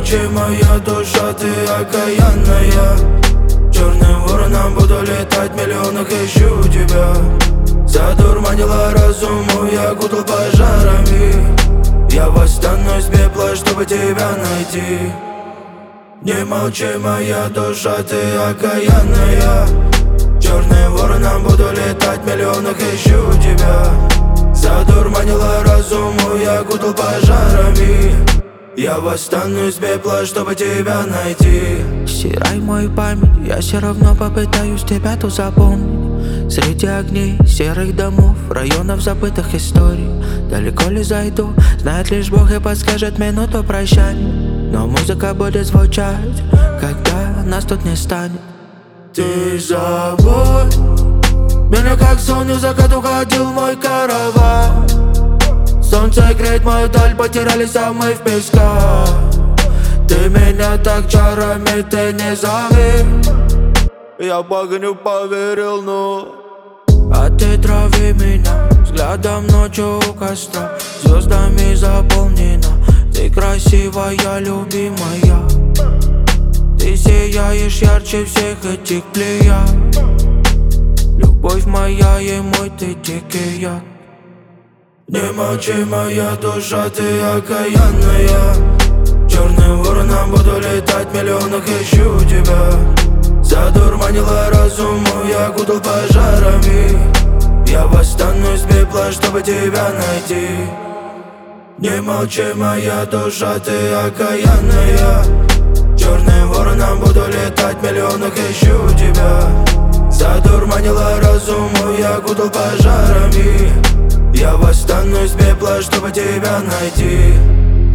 молчи, моя душа, ты окаянная. Черным вороном буду летать, в миллионах ищу тебя. Задурманила разуму, я окутал пожарами. Я восстану из пепла, чтобы тебя найти. Не молчи, моя душа, ты окаянная. Черным вороном буду летать, в миллионах ищу тебя. Задурманила разуму, я окутал пожарами. Я восстану из пепла, чтобы тебя найти. Стирай мою память, я все равно попытаюсь тебя тут запомнить. Среди огней серых домов, районов забытых историй. Далеко ли зайду, знает лишь Бог и подскажет минуту прощания. Но музыка будет звучать, когда нас тут не станет. Ты забудь меня, как сон, в закат уходил мой караван. Солнце греет мою даль, потерялись, а мы в песках. Ты меня так чарами, ты не зови. Я в огню поверил, но а ты трави меня взглядом ночью у костра. Звездами заполнена, ты красивая, любимая. Ты сияешь ярче всех этих плеяд. Любовь моя и мой ты дикий яд. Не молчи, моя душа, ты окаянная. Черным вороном буду летать, в миллионах ищу тебя. Задурманила разуму, я окутал пожарами. Я восстану из пепла, чтобы тебя найти. Не молчи, моя душа, ты окаянная. Черным вороном буду летать, в миллионах ищу тебя. Задурманила разуму, я окутал пожарами. Я восстану из пепла, чтобы тебя найти.